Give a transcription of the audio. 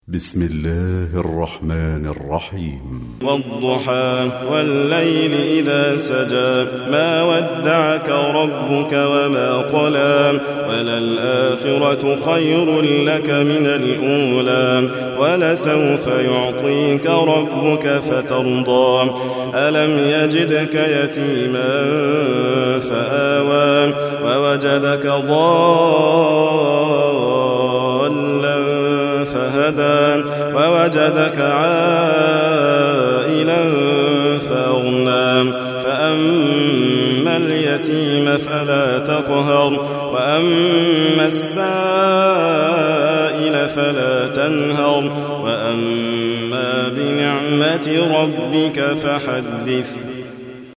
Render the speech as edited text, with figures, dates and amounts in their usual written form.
بسم الله الرحمن الرحيم والضحى والليل إذا سجى ما ودعك ربك وما قلى وللآخرة خير لك من الأولى ولسوف يعطيك ربك فترضى ألم يجدك يتيما فآوى ووجدك ضالا فهدى ووجدك عائلا فأغنى فأما اليتيم فلا تقهر وأما السائل فلا تنهر وأما بنعمة ربك فحدث.